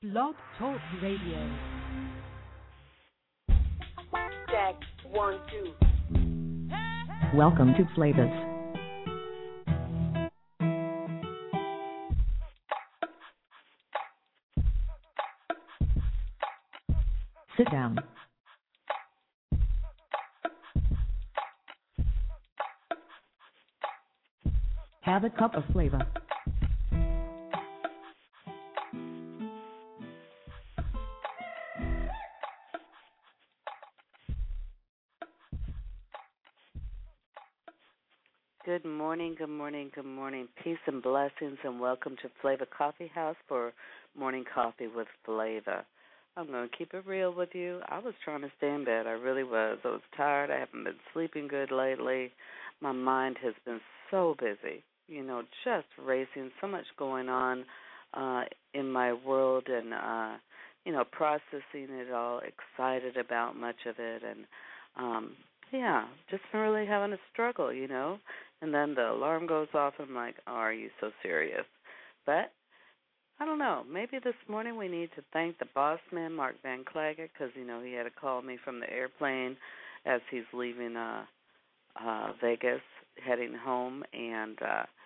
Blog Talk Radio. Check 1, 2. Welcome to Flavas. Sit down. Have a cup of flavor. Good morning, good morning, good morning. Peace and blessings, and welcome to Flava Coffee House for Morning Coffee with Flava. I'm going to keep it real with you. I was trying to stay in bed. I really was. I was tired. I haven't been sleeping good lately. My mind has been so busy, just racing, so much going on in my world and, processing it all, excited about much of it, and, just been really having a struggle, And then the alarm goes off, and I'm like, oh, are you so serious? But I don't know. Maybe this morning we need to thank the boss man, Mark Van Klagen, because, he had to call me from the airplane as he's leaving Vegas, heading home. And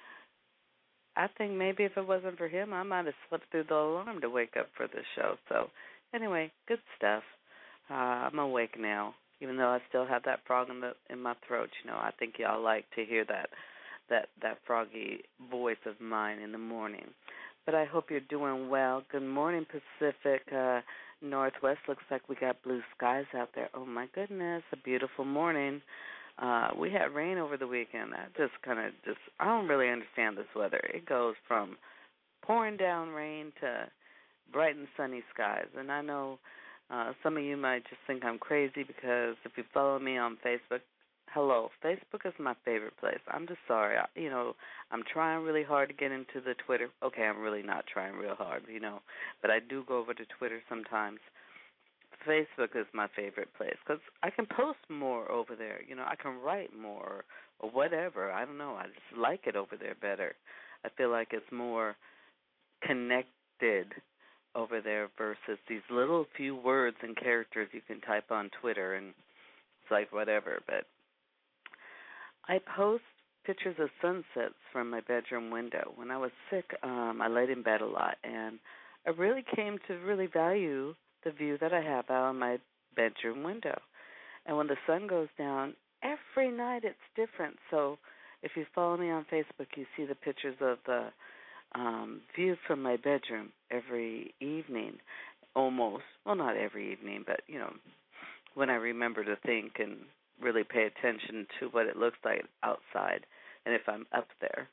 I think maybe if it wasn't for him, I might have slipped through the alarm to wake up for the show. So anyway, good stuff. I'm awake now, even though I still have that frog in my throat. I think y'all like to hear that froggy voice of mine in the morning. But I hope you're doing well. Good morning, Pacific Northwest. Looks like we got blue skies out there. Oh, my goodness, a beautiful morning. We had rain over the weekend. That I don't really understand this weather. It goes from pouring down rain to bright and sunny skies. And I know some of you might just think I'm crazy because if you follow me on Facebook, hello, Facebook is my favorite place. I'm just sorry. I'm trying really hard to get into the Twitter. Okay, I'm really not trying real hard, but I do go over to Twitter sometimes. Facebook is my favorite place because I can post more over there. I can write more or whatever. I don't know. I just like it over there better. I feel like it's more connected over there versus these little few words and characters you can type on Twitter, and it's like whatever. But I post pictures of sunsets from my bedroom window. When I was sick, I laid in bed a lot, and I really came to really value the view that I have out on my bedroom window. And when the sun goes down, every night it's different. So if you follow me on Facebook, you see the pictures of the view from my bedroom every evening, almost. Well, not every evening, but, when I remember to think and really pay attention to what it looks like outside and if I'm up there.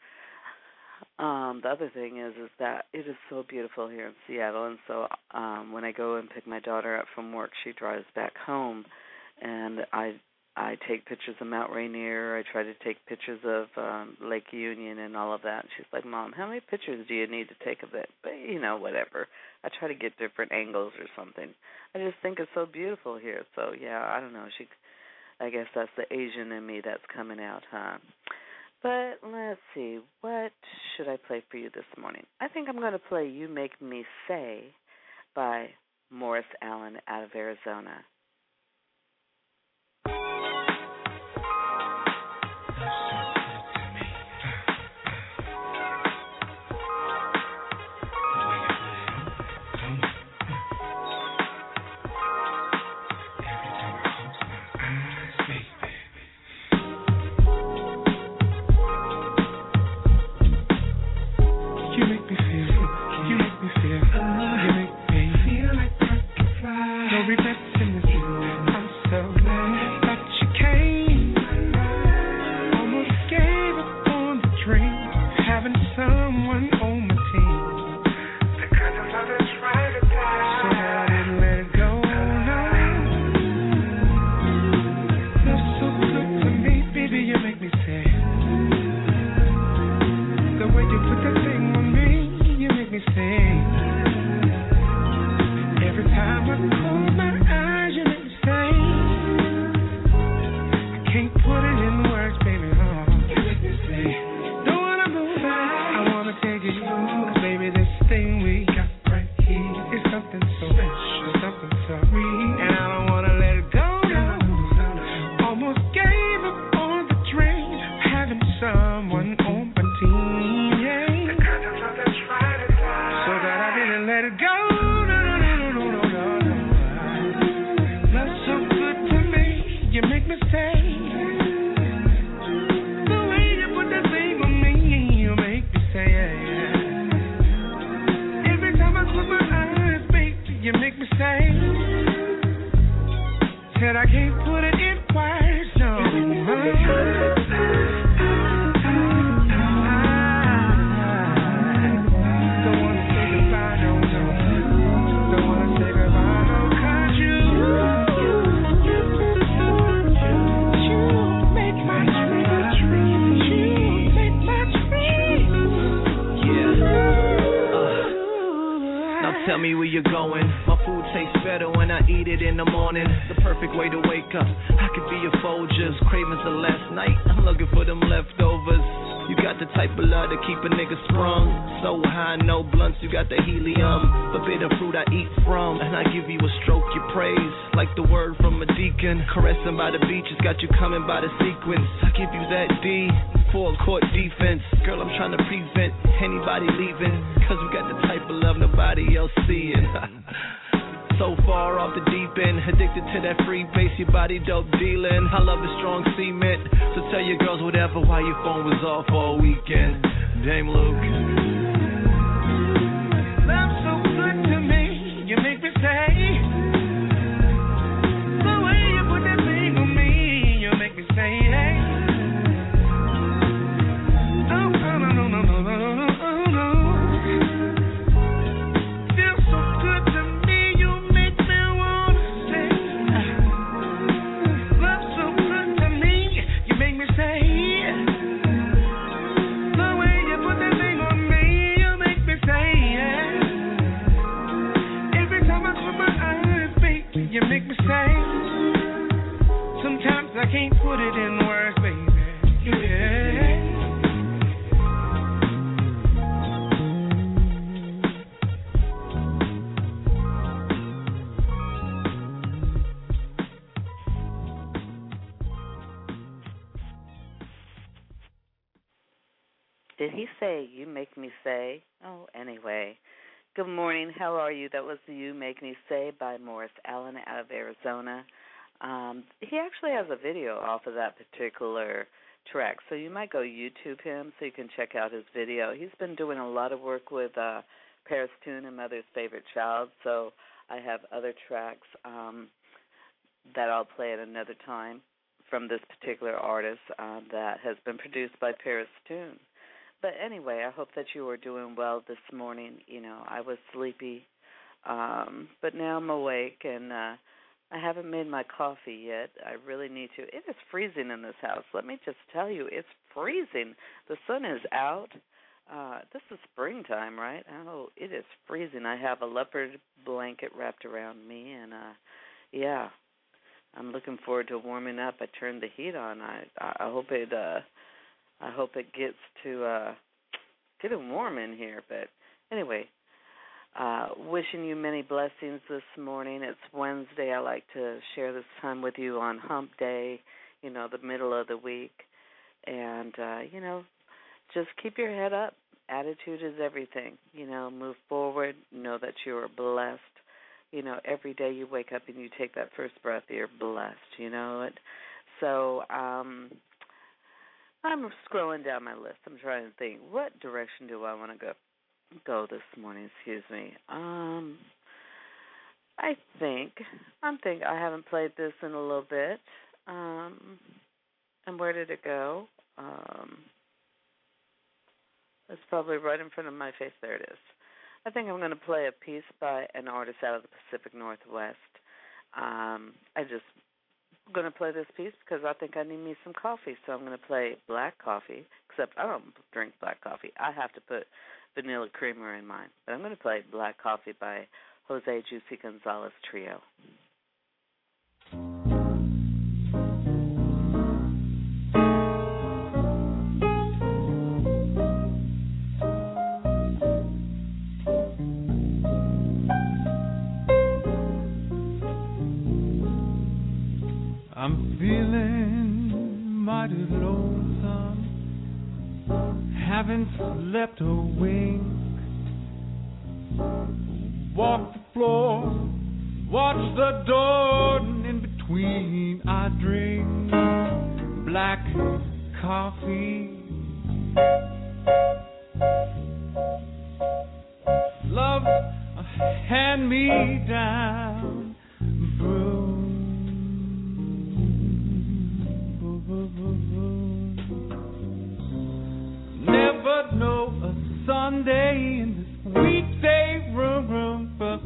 The other thing is that it is so beautiful here in Seattle, and so when I go and pick my daughter up from work, she drives back home, and I take pictures of Mount Rainier. I try to take pictures of Lake Union and all of that. And she's like, Mom, how many pictures do you need to take of it? But, whatever. I try to get different angles or something. I just think it's so beautiful here. So, yeah, I don't know. I guess that's the Asian in me that's coming out, huh? But let's see. What should I play for you this morning? I think I'm going to play You Make Me Say by Morris Allen out of Arizona. No regrets in this let it go. No, no, no, no, no, no, no. Love's so good to me, you make me stay. The way you put that thing on me, you make me say, yeah, yeah. Every time I close my eyes, baby, you make me say. Said I can't put it in words, no. Tell me where you're going. My food tastes better when I eat it in the morning. The perfect way to wake up. I could be a Folgers. Cravings of last night. I'm looking for them leftovers. You got the type of love to keep a nigga sprung. So high, no blunts, you got the helium. Forbidden fruit I eat from. And I give you a stroke you praise. Like the word from a deacon. Caressing by the beach, it's got you coming by the sequence. I give you that D. Full court defense. Girl, I'm trying to prevent anybody leaving. Cause we got the type of love nobody else seeing. So far off the deep end, addicted to that free base, your body dope dealing. I love the strong cement, so tell your girls whatever while your phone was off all weekend. Dame Luke. Love's so good to me, you make me say. The way you put that thing on me, you make me say, hey. Oh, no, no, no, no, no, no, no, no. Feels so good to me, you make me wanna say. Love's so good to me, you make me say. The way you put that thing on me, you make me say, yeah. Every time I close my eyes, baby, you make me say. Sometimes I can't put it in words, baby. Yeah. Did he say, you make me say? Oh, anyway. Good morning. How are you? That was You Make Me Say by Morris Allen out of Arizona. He actually has a video off of that particular track, so you might go YouTube him so you can check out his video. He's been doing a lot of work with Paris Tune and Mother's Favorite Child, so I have other tracks that I'll play at another time from this particular artist that has been produced by Paris Tune. But anyway, I hope that you are doing well this morning. You know, I was sleepy, but now I'm awake, and I haven't made my coffee yet. I really need to. It is freezing in this house. Let me just tell you, it's freezing. The sun is out. This is springtime, right? Oh, it is freezing. I have a leopard blanket wrapped around me, and, yeah, I'm looking forward to warming up. I turned the heat on. I hope it gets to getting warm in here. But anyway, wishing you many blessings this morning. It's Wednesday. I like to share this time with you on Hump Day, you know, the middle of the week. And, you know, just keep your head up. Attitude is everything. You know, move forward. Know that you are blessed. You know, every day you wake up and you take that first breath, you're blessed. You know it. So, I'm scrolling down my list. I'm trying to think, what direction do I want to go this morning? Excuse me. I think I haven't played this in a little bit. And where did it go? It's probably right in front of my face. There it is. I think I'm going to play a piece by an artist out of the Pacific Northwest. I'm going to play this piece because I think I need me some coffee. So I'm going to play black coffee, except I don't drink black coffee. I have to put vanilla creamer in mine. But I'm going to play Black Coffee by Jose Juicy Gonzalez Trio. I'm feeling mighty lonesome, haven't slept a wink. walk the floor, watch the door, and in between I drink black coffee. Love a hand-me-down brew. Never know a Sunday in this weekday room.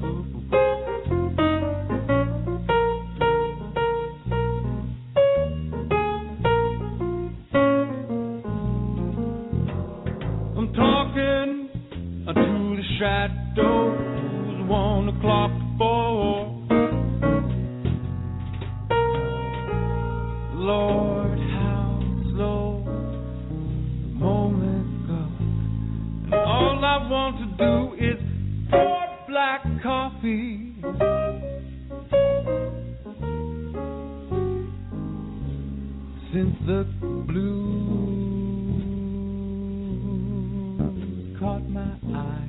I'm talking to the shadows, 1 o'clock before. Lord, how slow the moments go. And all I want to do is pour black coffee. Since the blues caught my eye,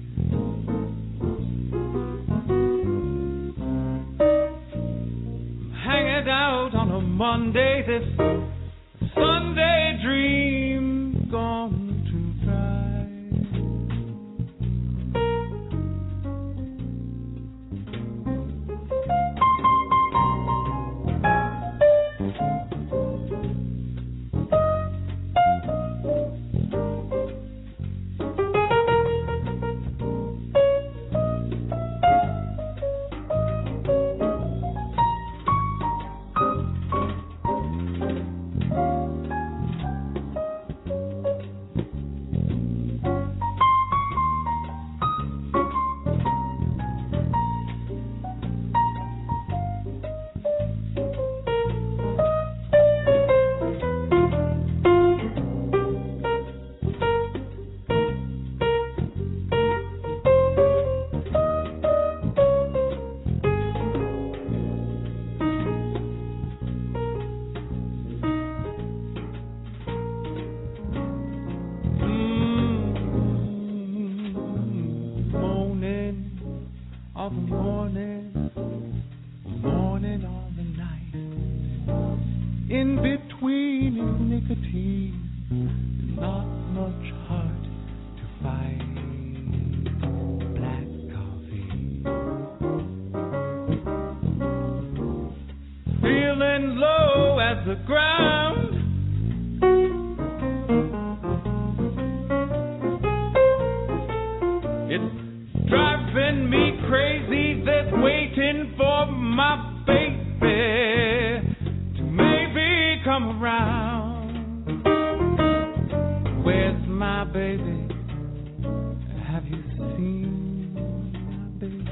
hanging out on a Monday, this Sunday dream gone to dry. In between is nicotine, not much heart to fight. Black coffee, feeling low as the ground. It's driving me crazy, this waiting for my baby come around. Where's my baby? Have you seen my baby?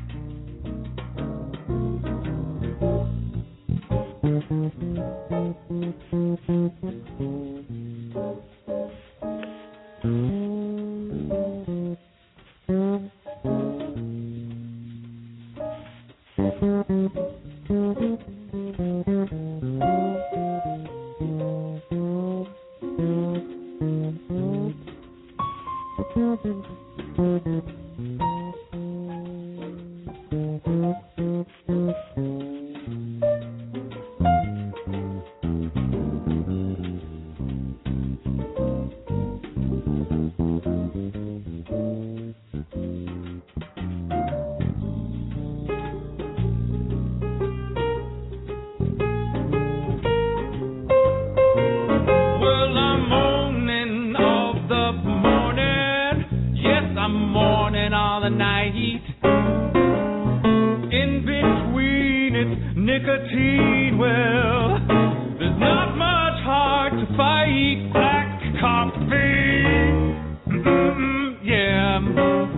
Nicotine, well, there's not much heart to fight. Black coffee, yeah,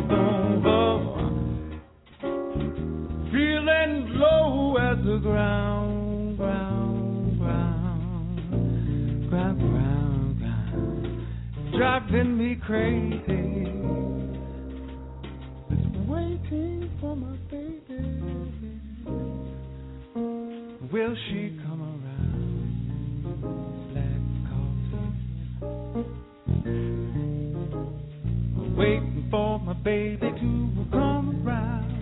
feeling low as the ground, driving me crazy. Just waiting for my baby. Will she come around? Black coffee, waiting for my baby to come around.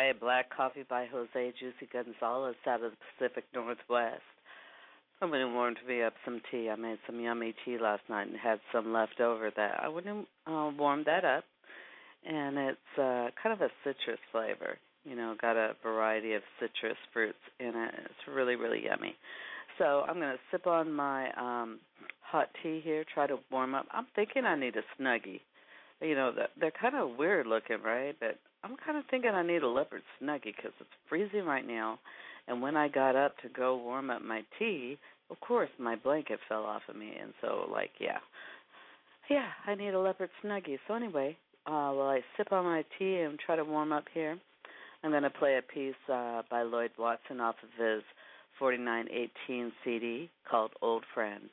play Black Coffee by Jose Juicy Gonzalez out of the Pacific Northwest. Somebody warmed me up some tea. I made some yummy tea last night and had some left over that I wouldn't warm that up. And it's kind of a citrus flavor. You know, got a variety of citrus fruits in it. It's really, really yummy. So I'm going to sip on my hot tea here, try to warm up. I'm thinking I need a Snuggie. You know, they're kind of weird looking, right? But I'm kind of thinking I need a leopard Snuggie because it's freezing right now. And when I got up to go warm up my tea, of course, my blanket fell off of me. And so, like, yeah, I need a leopard Snuggie. So anyway, while I sip on my tea and try to warm up here, I'm going to play a piece by Lloyd Watson off of his 4918 CD called Old Friend.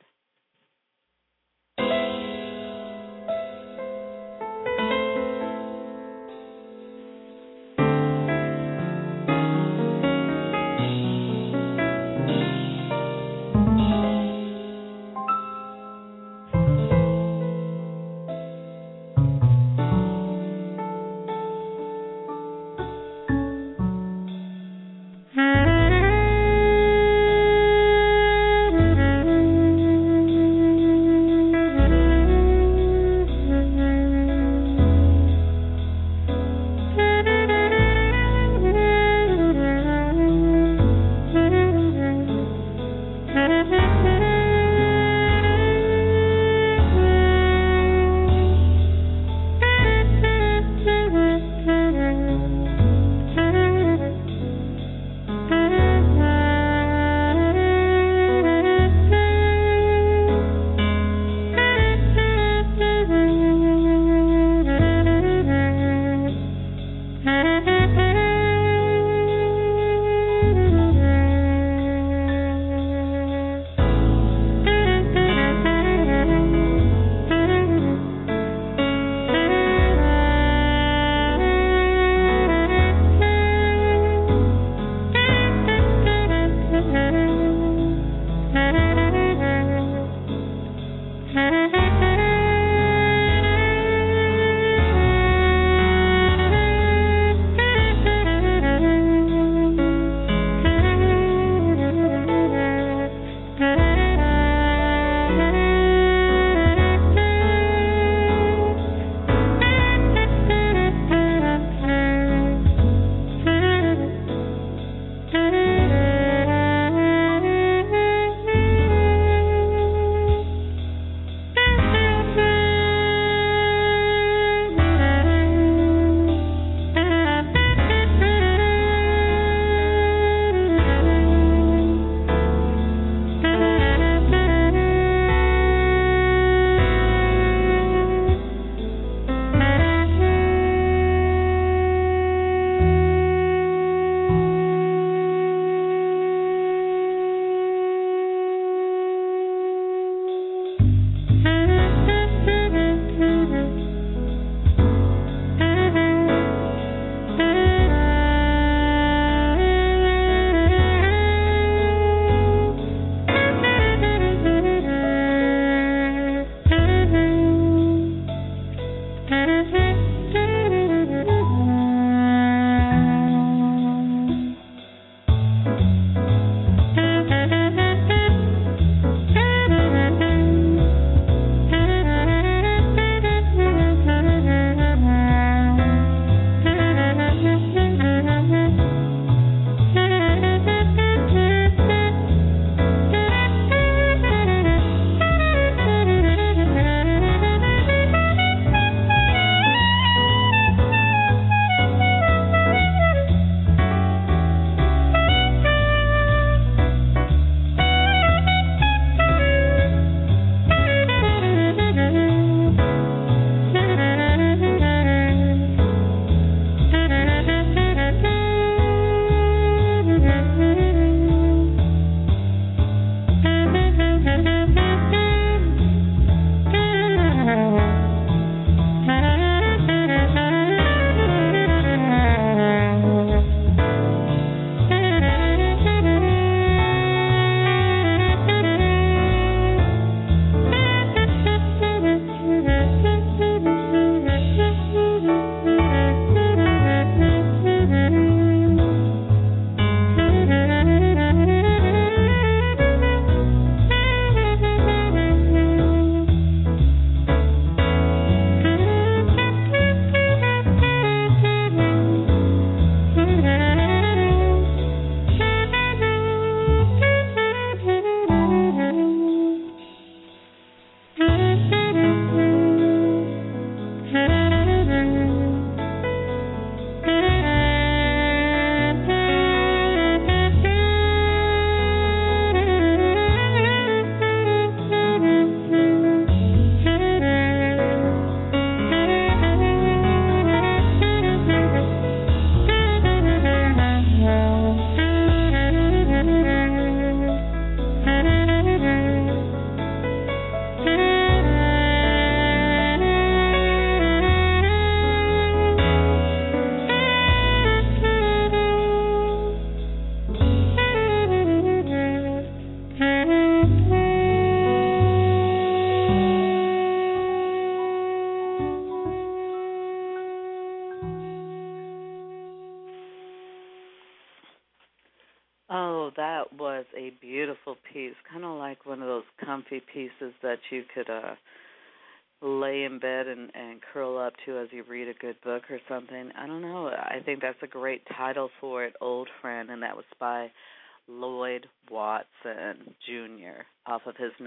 was a beautiful piece, kind of like one of those comfy pieces that you could lay in bed and curl up to as you read a good book or something. I don't know. I think that's a great title for it, Old Friend, and that was by Lloyd Watson Jr. off of his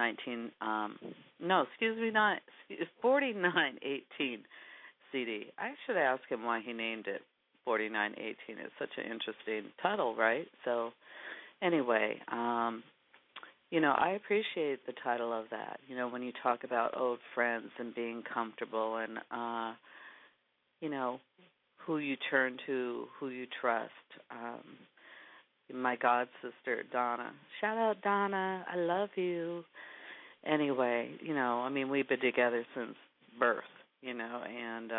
4918 CD. I should ask him why he named it 4918. It's such an interesting title, right? So anyway, I appreciate the title of that. When you talk about old friends and being comfortable and, who you turn to, who you trust. My god sister, Donna. Shout out, Donna. I love you. Anyway, we've been together since birth, and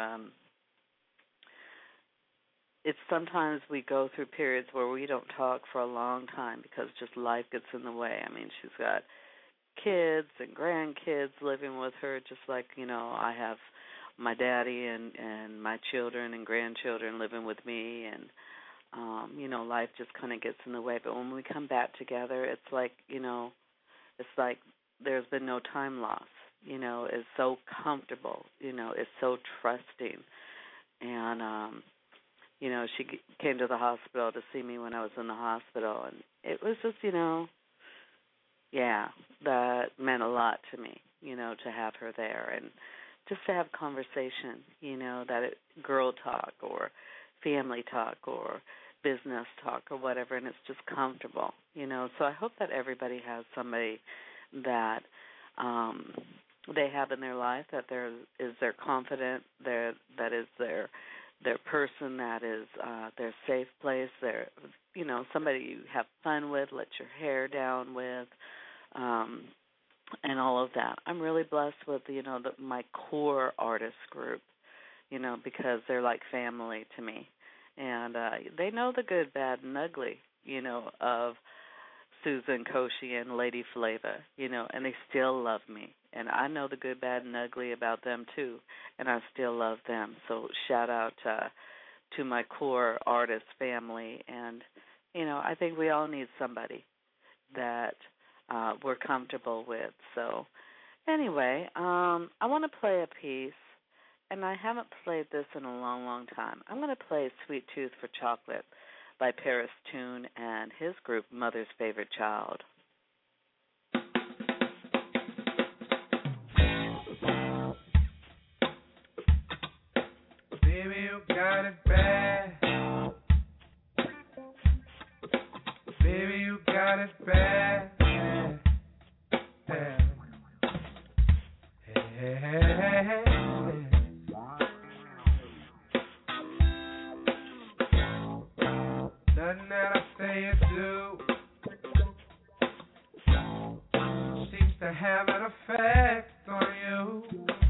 it's sometimes we go through periods where we don't talk for a long time because just life gets in the way. She's got kids and grandkids living with her, just like, I have my daddy and my children and grandchildren living with me, and life just kind of gets in the way. But when we come back together, it's like, it's like there's been no time loss. It's so comfortable. It's so trusting. And, she came to the hospital to see me when I was in the hospital. And it was just, that meant a lot to me, to have her there. And just to have conversation, girl talk or family talk or business talk or whatever, and it's just comfortable, So I hope that everybody has somebody that they have in their life, that is their confidant, that is their person, that is their safe place, their somebody you have fun with, let your hair down with, and all of that. I'm really blessed with my core artist group, because they're like family to me. And they know the good, bad, and ugly, of Susan Koshy and Lady Flava, and they still love me. And I know the good, bad, and ugly about them, too, and I still love them. So shout out to my core artist family. And, I think we all need somebody that we're comfortable with. So anyway, I want to play a piece. And I haven't played this in a long, long time. I'm going to play Sweet Tooth for Chocolate by Paris Tune and his group, Mother's Favorite Child. Baby, you got it bad. Baby, you got it bad. Hey. Nothing that I say or do seems to have an effect on you.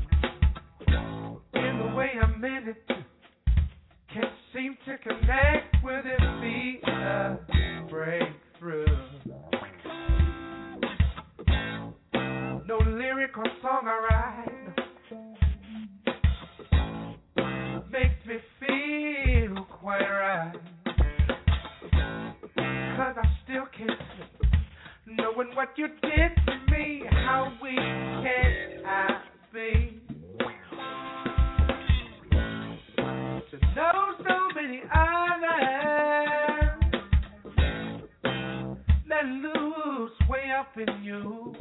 In the way I meant it to, can't seem to connect with it, be a breakthrough. No lyric or song I write makes me feel quite right. 'Cause I still can't sleep, knowing what you did to me. How weak can I be to know so many others that lose way up in you?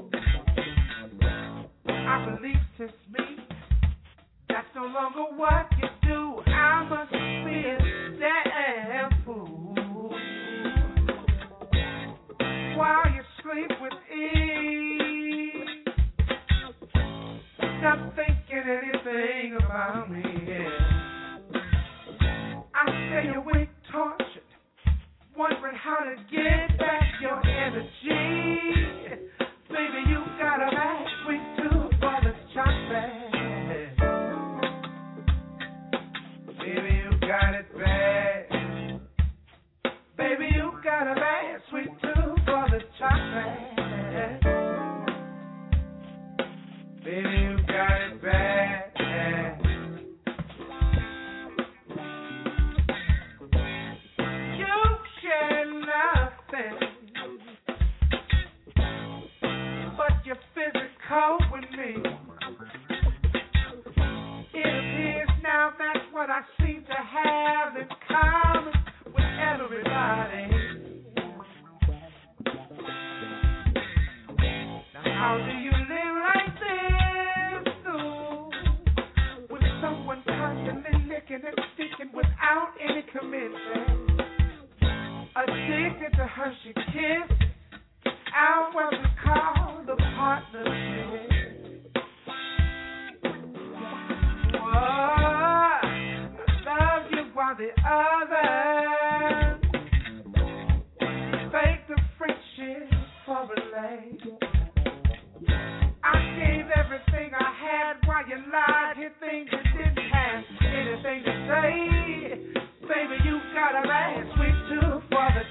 I believe since me, that's no longer what you do. I must be a damn fool. While you sleep with ease, not thinking anything about me. I stay awake, tortured, wondering how to get back your energy. Baby, you got a bad sweet tooth for the chocolate. Baby, you got it bad. Baby, you got a bad sweet tooth for the chocolate. Baby, you got it bad. You share nothing cold with me. It appears now that's what I seem to have in common with everybody. Now how do you live like this, ooh, with someone constantly licking and sticking without any commitment? Addicted to her, she kissed out what we call the partnership. Oh, I love you while the others fake the friendship for relay. I gave everything I had while you lied, hid things you didn't have anything to say. Baby, you got a bad sweet tooth for the.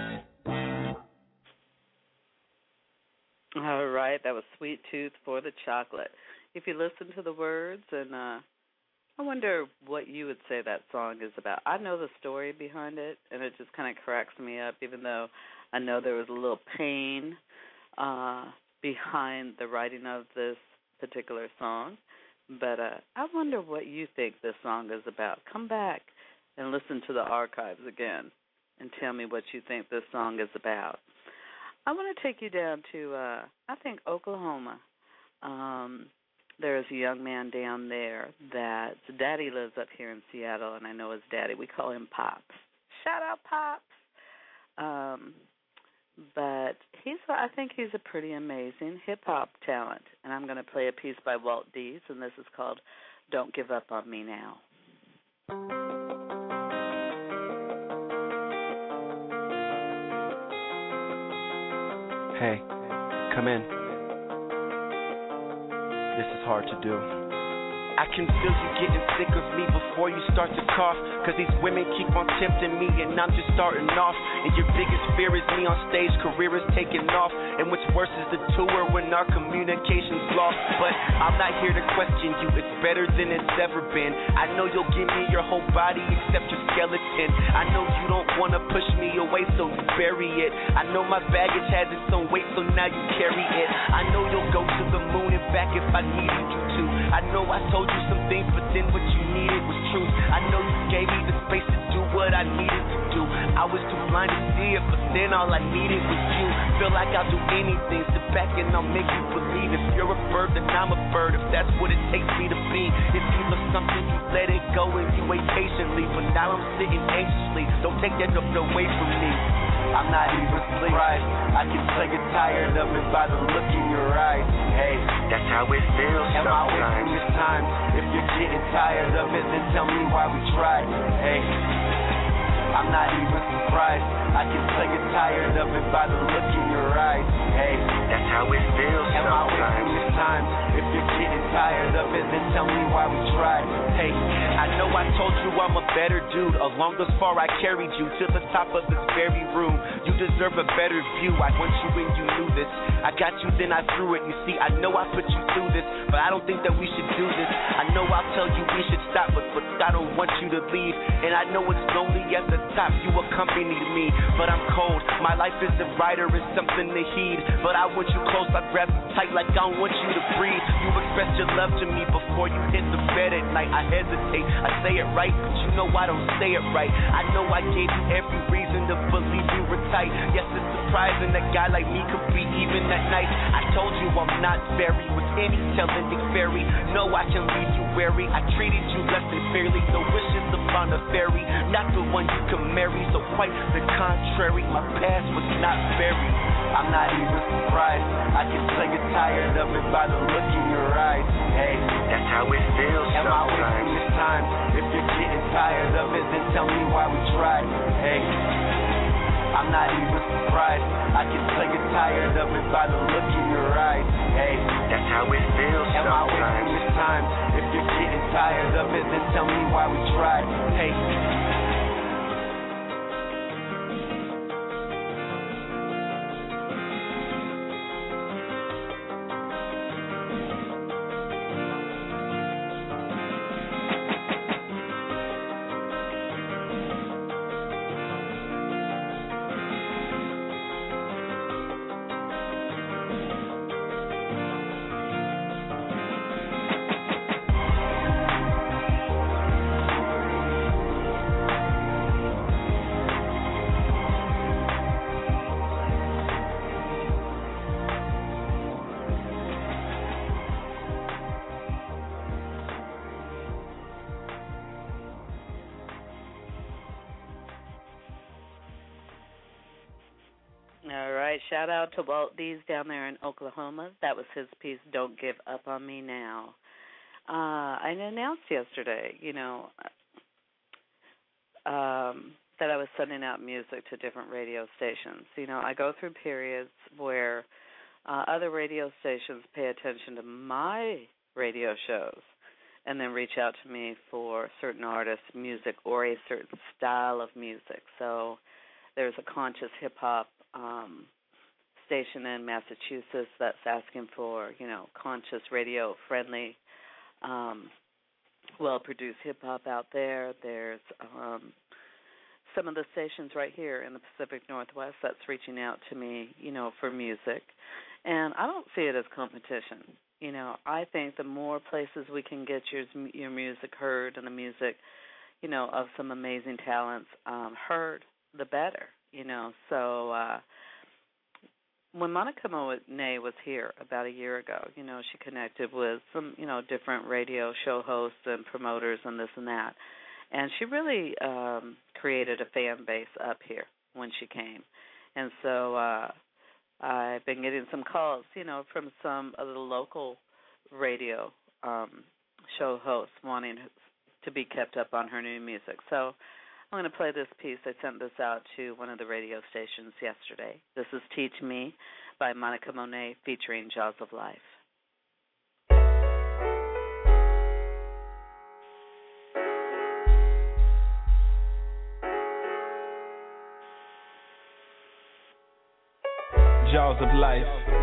All right, that was Sweet Tooth for the Chocolate. If you listen to the words, and I wonder what you would say that song is about. I know the story behind it, and it just kind of cracks me up, even though I know there was a little pain behind the writing of this particular song. But I wonder what you think this song is about. Come back and listen to the archives again and tell me what you think this song is about. I want to take you down to, I think, Oklahoma. There's a young man down there that daddy lives up here in Seattle, and I know his daddy. We call him Pops. Shout out, Pops. But I think he's a pretty amazing hip-hop talent, and I'm going to play a piece by Walt Dees, and this is called Don't Give Up on Me Now. Hey, come in. This is hard to do. I can feel you getting sick of me before you start to cough. Cause these women keep on tempting me and I'm just starting off. And your biggest fear is me on stage, career is taking off. And what's worse is the tour when our communication's lost. But I'm not here to question you, it's better than it's ever been. I know you'll give me your whole body except your skeleton. I know you don't wanna push me away, so you bury it. I know my baggage has its own weight, so now you carry it. I know you'll go to the moon and back if I needed you to. I know I told you some things, but then what you needed was truth. I know you gave me the space to do what I needed to do. I was too blind to see it, but then all I needed was you. Feel like I'll do anything, sit back and I'll make you believe. If you're a bird, then I'm a bird, if that's what it takes me to be. If you love something, you let it go and you wait patiently. But now I'm sitting anxiously, don't take that away from me. I'm not even surprised, I can tell you're tired of it by the look in your eyes. Hey, that's how it feels sometimes. Am I wasting your time? If you're getting tired of it, then tell me why we tried. Hey, I'm not even surprised, I can tell you're tired of it by the look in your eyes. Hey, that's how it feels sometimes. Am I wasting your time? If you're getting tired of it, then tell me why we tried. Hey, I know I told you I'm a better dude. Along thus far I carried you to the top of this very room. You deserve a better view. I want you and you knew this. I got you, then I threw it. You see, I know I put you through this, but I don't think that we should do this. I know I'll tell you we should stop, but I don't want you to leave. And I know it's lonely at the top. You accompanied me, but I'm cold. My life is a rider, it's something to heed. But I want you close, I grab you tight like I don't want you to breathe. You expressed your love to me before you hit the bed at night. I hesitate, I say it right, but you know I don't say it right. I know I gave you every reason to believe we were tight. Yes, it's surprising a guy like me could be even that nice. I told you I'm not very with any telling Nick Fairy. No, I can leave you wary. I treated you less than fairly. No wishes to find a fairy, not the one you can marry. So quite the contrary, my past was not buried. I'm not even surprised, I can tell you're tired of it by the look in your eyes. Hey, that's how it feels sometimes. Am I wasting your time? If you're getting tired of it, then tell me why we tried. Hey, I'm not even surprised, I can tell you're tired of it by the look in your eyes. Hey, that's how it feels sometimes. Am I wasting your time? If you're getting tired of it, then tell me why we tried. Hey. right, shout out to Walt Dees down there in Oklahoma. That was his piece, Don't Give Up on Me Now. I announced yesterday, that I was sending out music to different radio stations. I go through periods where other radio stations pay attention to my radio shows and then reach out to me for certain artists' music or a certain style of music. So there's a conscious hip-hop station in Massachusetts that's asking for, conscious radio-friendly, well-produced hip-hop out there. There's some of the stations right here in the Pacific Northwest that's reaching out to me, for music. And I don't see it as competition. I think the more places we can get your music heard and the music, of some amazing talents heard, the better, So when Monica Monet was here about a year ago, she connected with some, different radio show hosts and promoters and this and that. And she really created a fan base up here when she came. And so I've been getting some calls, from some of the local radio show hosts wanting to be kept up on her new music. So I'm going to play this piece. I sent this out to one of the radio stations yesterday. This is Teach Me by Monica Monet featuring Jaws of Life. Jaws of Life.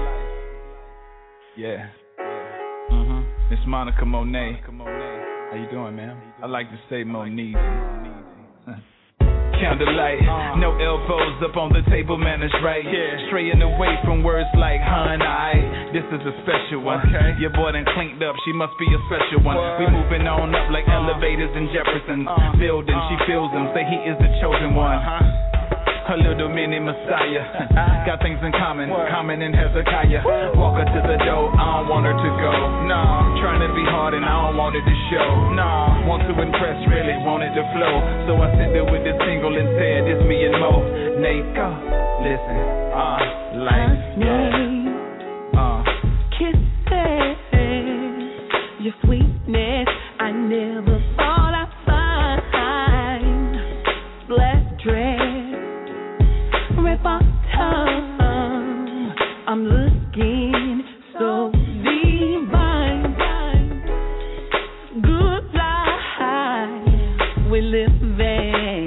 Yeah. It's Monica Monet. How you doing, man? I like to say Monique. Candlelight, no elbows up on the table, man, it's right. Straying away from words like hun, this is a special one. Your boy done cleaned up, she must be a special one. We moving on up like elevators in Jefferson building. She feels him, say he is the chosen one. A little mini Messiah. Got things in common, Common and Hezekiah. Walk her to the door, I don't want her to go. Nah, trying to be hard and I don't want it to show. Nah, want to impress, really want it to flow. So I sent her with this single and said, it's me and Mo. Nate, listen, life, kisses, your sweetness, I never thought I'd find. Black dress, tongue, I'm looking so divine. Good life we living,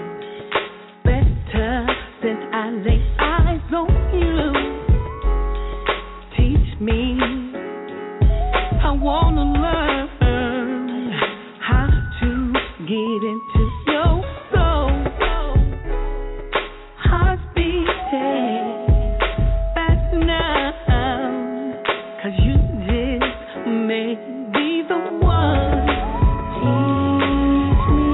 better since I lay eyes on you. Teach me, I wanna learn how to get into your soul. Fast now, 'cause you just may be the one. Teach me,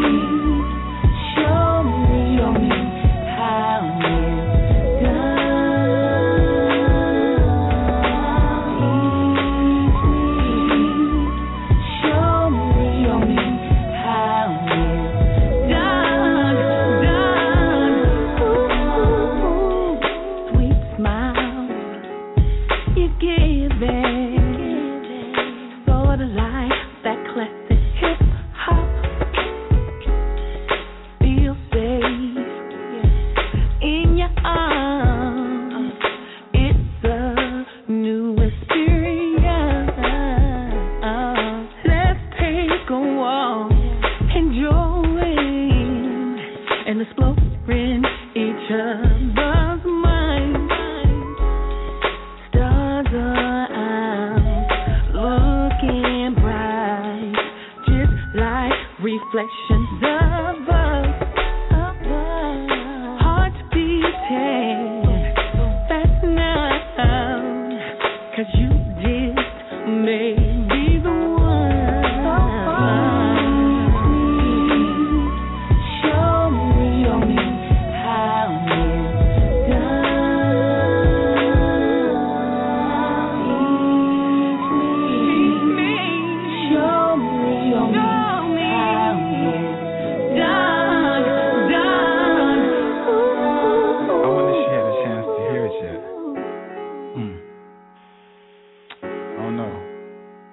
show me how it's done. Teach me, show me how it's done. You give it, sort of like that classic hip hop. Feel safe in your arms. It's a new experience. Let's take a walk, enjoying and exploring each other's mind. Looking bright, just like reflections of us. Hearts beating fast now, 'cause you just may be the one. Show me how it's done. Show me how it's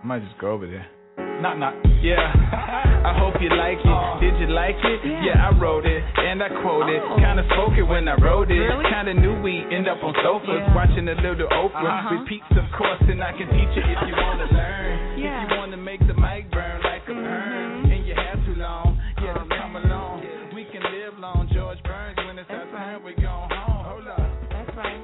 might just go over there. Knock, knock. Yeah, I hope you like it. Did you like it? Yeah, I wrote it and I quoted. Kinda spoke it when I wrote it. Really? Kinda knew we end up on sofas watching a little Oprah. Repeats, of course, and I can teach you if you wanna learn. If you wanna make the mic burn like a burn, and you have too long, then come along. We can live long. George Burns, when it's our time, we go home. Hold up. That's right.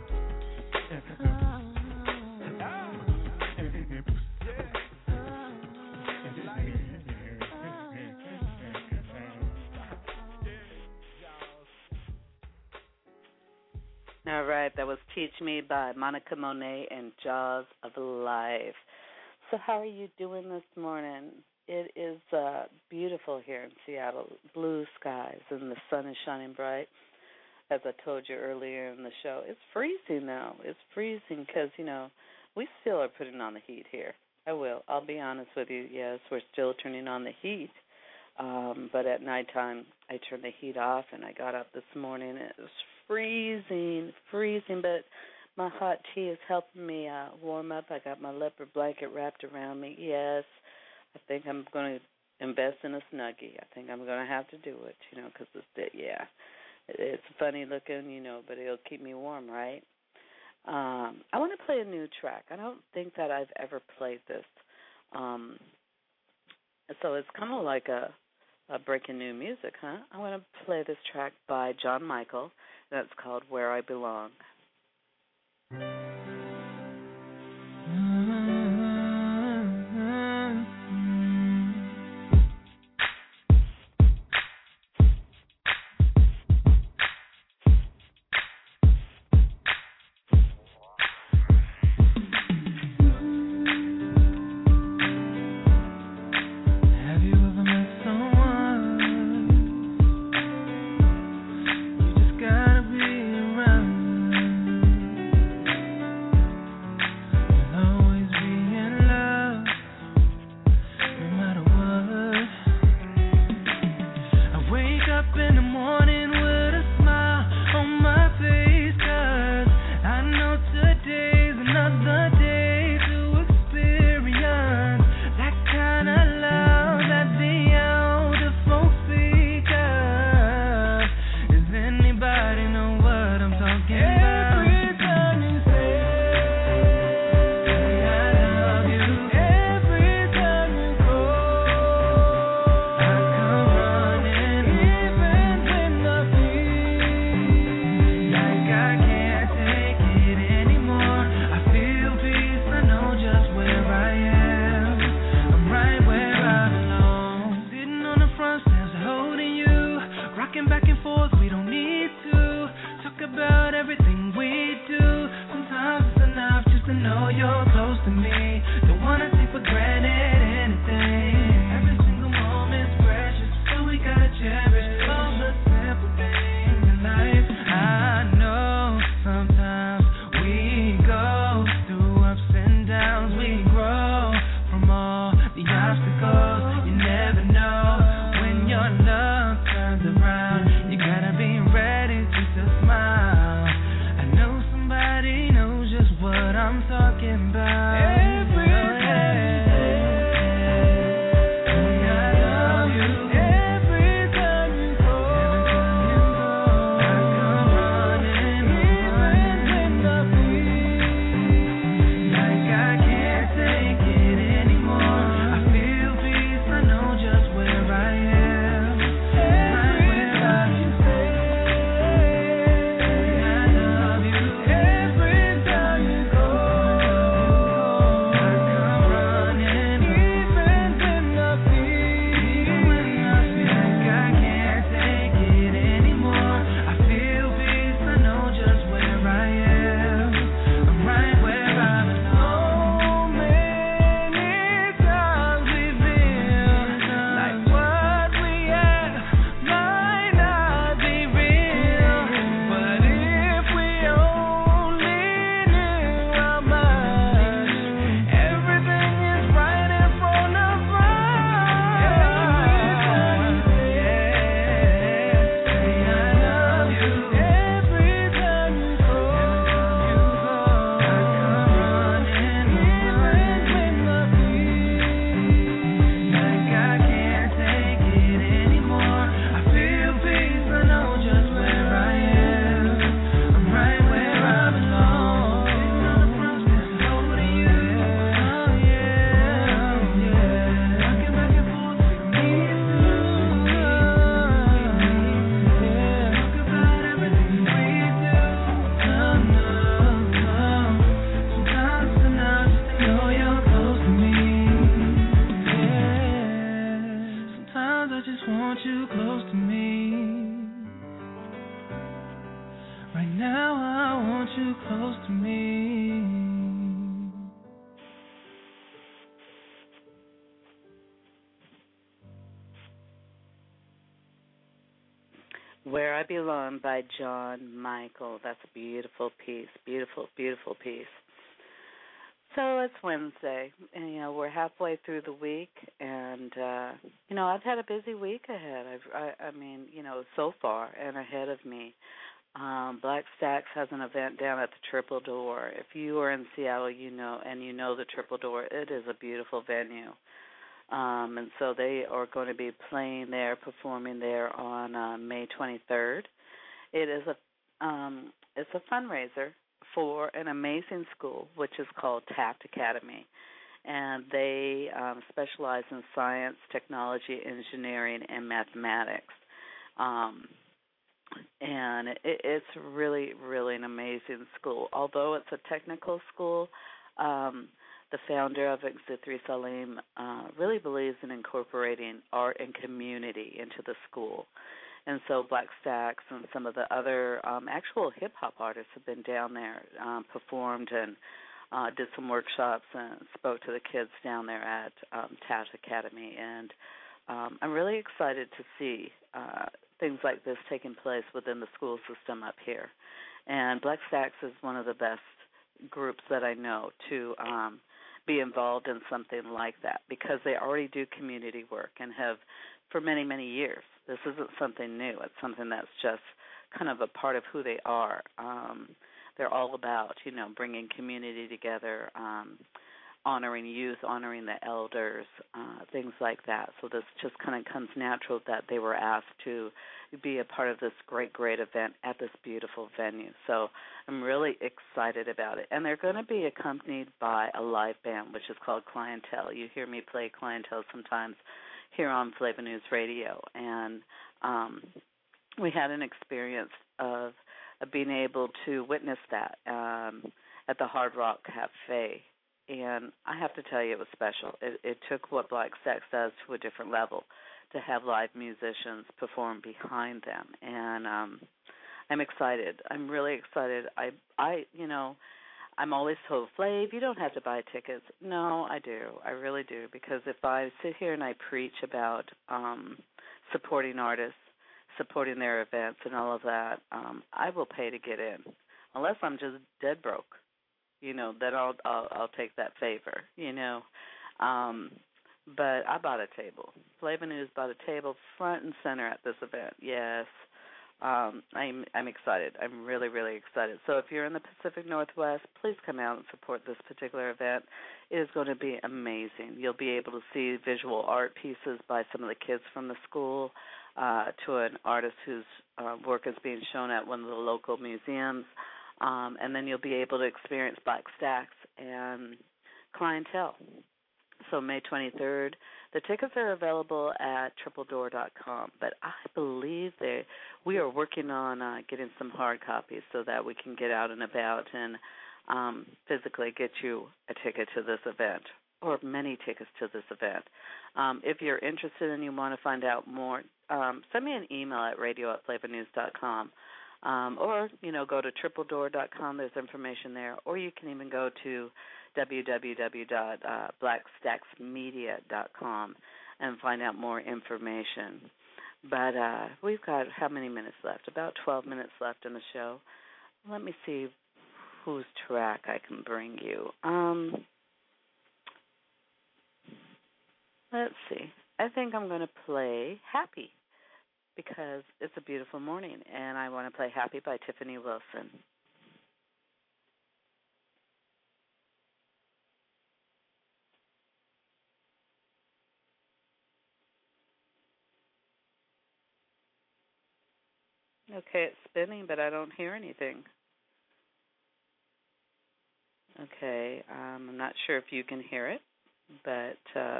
All right, that was Teach Me by Monica Monet and Jaws of Life. So how are you doing this morning? It is beautiful here in Seattle, blue skies, and the sun is shining bright. As I told you earlier in the show, it's freezing now. It's freezing because, we still are putting on the heat here. I'll be honest with you. Yes, we're still turning on the heat. But at nighttime, I turned the heat off, and I got up this morning, and it was freezing, but my hot tea is helping me warm up. I got my leopard blanket wrapped around me. Yes, I think I'm going to invest in a Snuggie. I think I'm going to have to do it, because it's funny looking, but it'll keep me warm, right? I want to play a new track. I don't think that I've ever played this. So it's kind of like a breaking new music, huh? I want to play this track by John Michael, and it's called Where I Belong. Where I Belong by John Michael. That's a beautiful piece, beautiful, beautiful piece. So it's Wednesday, and we're halfway through the week, and I've had a busy week ahead. I mean, so far and ahead of me. Black Stacks has an event down at the Triple Door. If you are in Seattle, you know the Triple Door. It is a beautiful venue, and so they are going to be playing there, performing there on May 23rd. It is it's a fundraiser for an amazing school, which is called Taft Academy. And they specialize in science, technology, engineering, and mathematics. And it's really, really an amazing school. Although it's a technical school, the founder of it, Zithri Salim, really believes in incorporating art and community into the school. And so Black Stacks and some of the other actual hip-hop artists have been down there, performed and did some workshops and spoke to the kids down there at Taft Academy. And I'm really excited to see things like this taking place within the school system up here. And Black Stacks is one of the best groups that I know to be involved in something like that, because they already do community work and have for many, many years. This isn't something new. It's something that's just kind of a part of who they are. They're all about, bringing community together, honoring youth, honoring the elders, things like that. So this just kind of comes natural that they were asked to be a part of this great, great event at this beautiful venue. So I'm really excited about it. And they're going to be accompanied by a live band, which is called Clientele. You hear me play Clientele sometimes here on Flavor News Radio. And we had an experience of being able to witness that at the Hard Rock Cafe. And I have to tell you, it was special. It took what Black Stacks does to a different level to have live musicians perform behind them. And I'm excited. I'm really excited. I'm always told, Flav, you don't have to buy tickets. No, I do. I really do. Because if I sit here and I preach about supporting artists, supporting their events and all of that, I will pay to get in. Unless I'm just dead broke. Then I'll take that favor, But I bought a table. Flavor News bought a table front and center at this event. Yes, I'm excited. I'm really, really excited. So if you're in the Pacific Northwest, please come out and support this particular event. It is going to be amazing. You'll be able to see visual art pieces by some of the kids from the school, to an artist whose work is being shown at one of the local museums. And then you'll be able to experience Black Stacks and Clientele. So May 23rd, the tickets are available at tripledoor.com. But I believe we are working on getting some hard copies so that we can get out and about and physically get you a ticket to this event, or many tickets to this event. If you're interested and you want to find out more, send me an email at radio@flavornews.com. Or, go to tripledoor.com. There's information there. Or you can even go to www.blackstacksmedia.com and find out more information. But we've got how many minutes left? About 12 minutes left in the show. Let me see whose track I can bring you. Let's see. I think I'm going to play Happy, because it's a beautiful morning, and I want to play Happy by Tiffany Wilson. Okay, it's spinning, but I don't hear anything. Okay, I'm not sure if you can hear it, but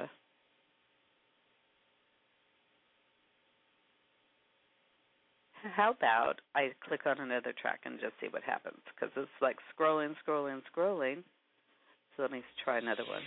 how about I click on another track and just see what happens, because it's like scrolling. So let me try another one.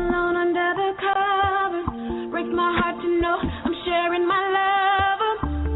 Breaks my heart to know I'm sharing my love.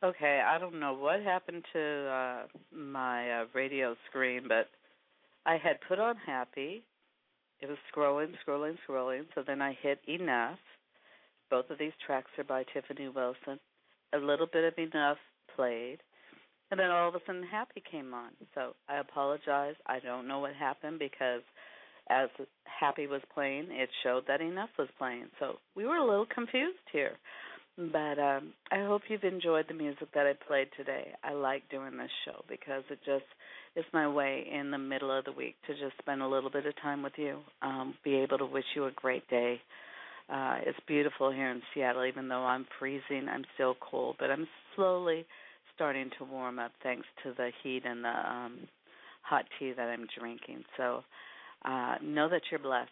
Okay, I don't know what happened to my radio screen, but I had put on Happy. It was scrolling. So then I hit Enough. Both of these tracks are by Tiffany Wilson. A little bit of Enough played. And then all of a sudden Happy came on. So I apologize. I don't know what happened because as Happy was playing, it showed that Enough was playing. So we were a little confused here. But I hope you've enjoyed the music that I played today. I like doing this show because it's my way in the middle of the week to just spend a little bit of time with you, be able to wish you a great day. It's beautiful here in Seattle. Even though I'm freezing, I'm still cold, but I'm slowly starting to warm up thanks to the heat and the hot tea that I'm drinking. So know that you're blessed,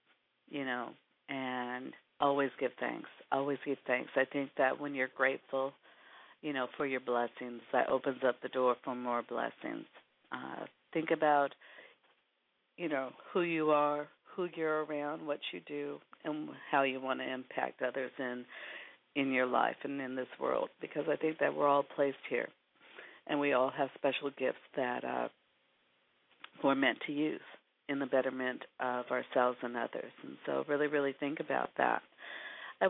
and always give thanks. Always give thanks. I think that when you're grateful, for your blessings, that opens up the door for more blessings. Think about, who you are, who you're around, what you do, and how you want to impact others in your life and in this world, because I think that we're all placed here, and we all have special gifts that we're meant to use in the betterment of ourselves and others. And so really, really think about that. I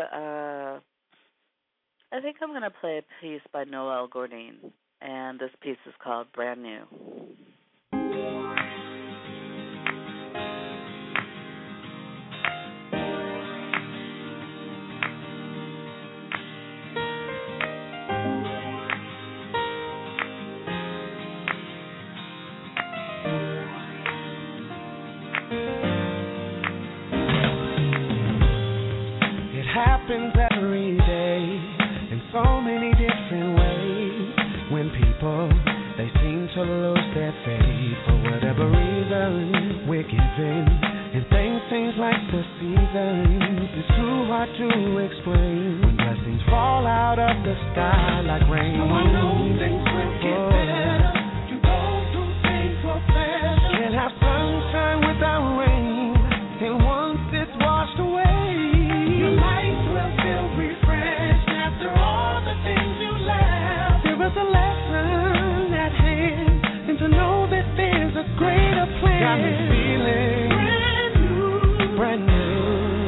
think I'm going to play a piece by Noel Gourdin, and this piece is called Brand New. Happens every day in so many different ways. When people, they seem to lose their faith for whatever reason. We're giving and things seem like the seasons. It's too hard to explain when blessings fall out of the sky like rain. So I know things will get better. You go through things for pleasure. Can't have sunshine without rain, and once it's washed away, your life will feel refreshed after all the things you left. There is a lesson at hand, and to know that there's a greater plan. Got me feeling brand new.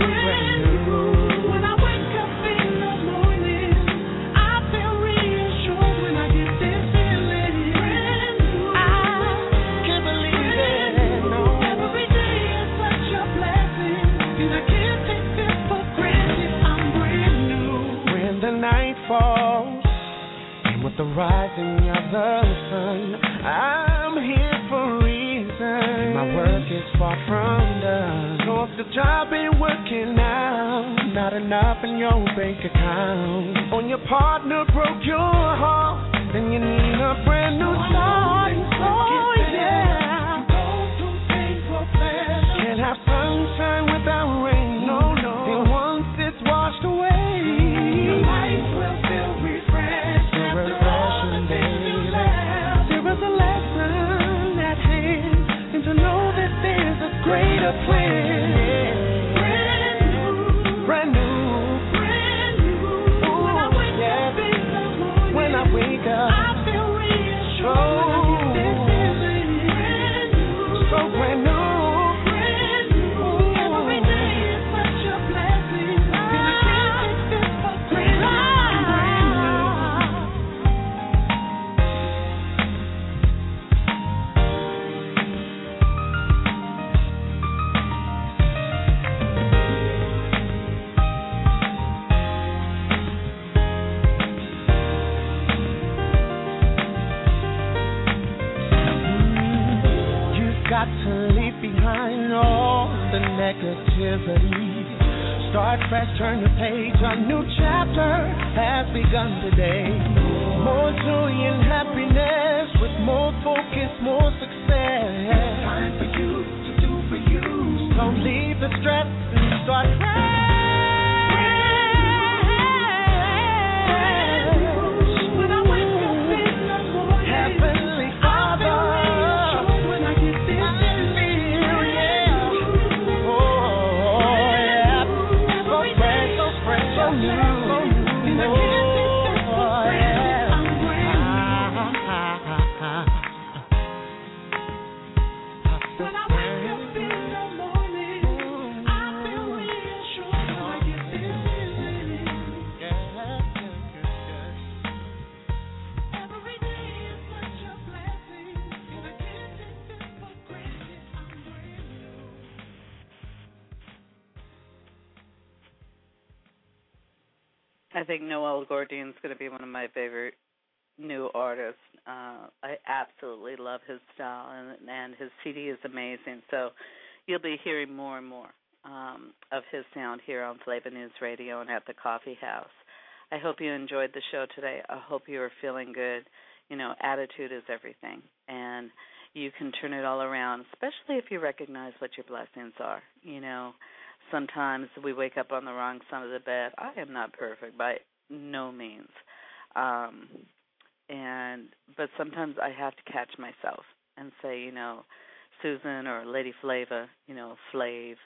When I wake up in the morning, I feel reassured when I get this feeling. Brand new. I can't believe it. No. Every day is such a blessing, and I can't take this for granted. I'm brand new. When the night falls, and with the rising of the sun, I'm here for a reason. My work is far from done. So if the job ain't working out, not enough in your bank account, or your partner broke your heart, then you need a brand new start. Oh yeah. Go through things for pleasure. Can't have sunshine without rain. No. And once it's washed away, your life will feel refreshed after all the things you left. There is a lesson at hand, and to know that there's a greater plan. Brand new. Ooh, when I wake up in the morning, when I wake up, I feel reassured. When I get this feeling, brand new. So brand new. Every day is such a blessing, and I can't take this for granted. I'm brand You've got to leave behind all the negativity. Start fresh, turn the page. A new chapter has begun today. More joy and happiness with more focus, more success. It's time for you to do for you. So leave the stress and start fresh. When I wake up in the morning, Heavenly Father, when I get this feeling, so fresh, so new. And I can't take this for granted. When I wake up in the morning, I feel reassured. I get this feeling. Every day is such a blessing. I can't take this for granted. I'm brand new. I think Noel Gourdin's going to be one of my favorite new artists. I absolutely love his style, and his CD is amazing. So you'll be hearing more and more of his sound here on Flava News Radio and at the Coffee House. I hope you enjoyed the show today. I hope you are feeling good. You know, attitude is everything, and you can turn it all around, especially if you recognize what your blessings are. You know, sometimes we wake up on the wrong side of the bed. I am not perfect by no means. But sometimes I have to catch myself and say, you know, Susan or Lady Flava, you know, Flav,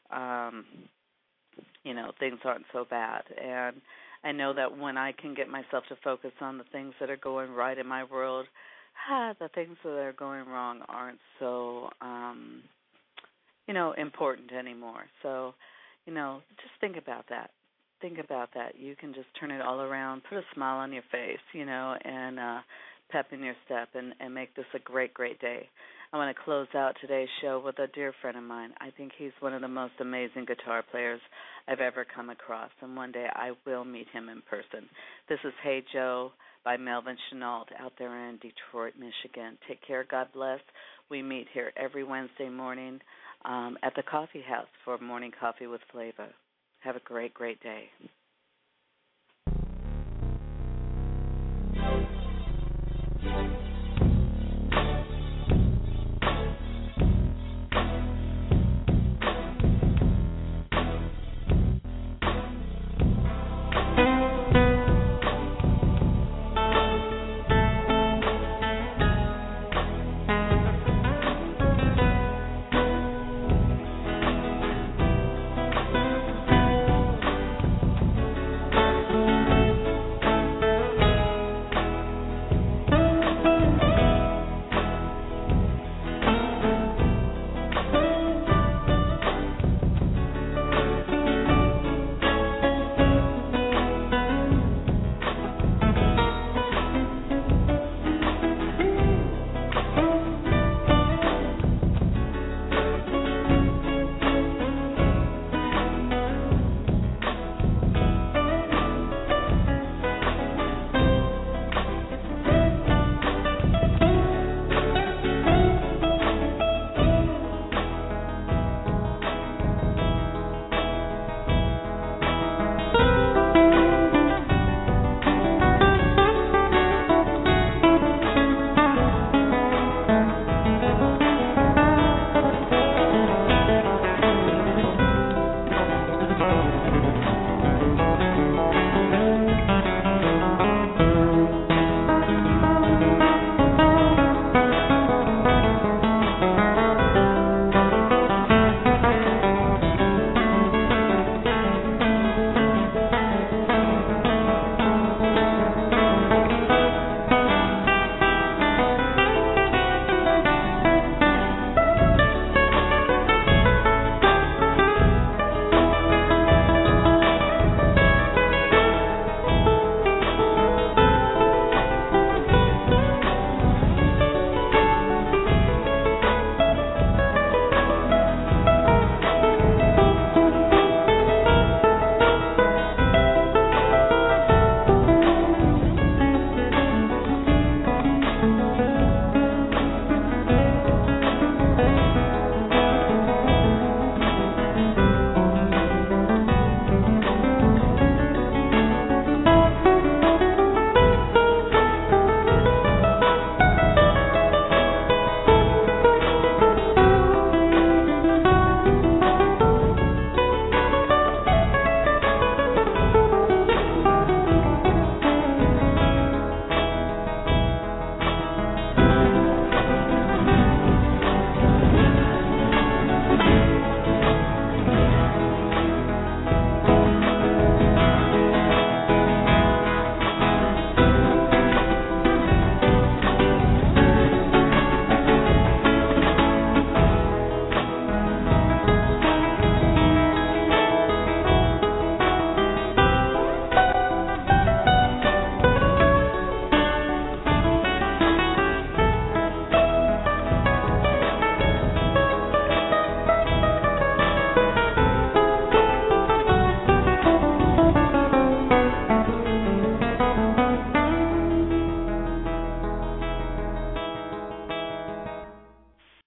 you know, things aren't so bad. And I know that when I can get myself to focus on the things that are going right in my world, the things that are going wrong aren't so, you know, important anymore. So, you know, just think about that. Think about that. You can just turn it all around, put a smile on your face, you know, and pep in your step and make this a great, great day. I want to close out today's show with a dear friend of mine. I think he's one of the most amazing guitar players I've ever come across, and one day I will meet him in person. This is Hey Joe by Melvin Chenault out there in Detroit, Michigan. Take care. God bless. We meet here every Wednesday morning at the Coffee House for Morning Coffee with Flava. Have a great, great day.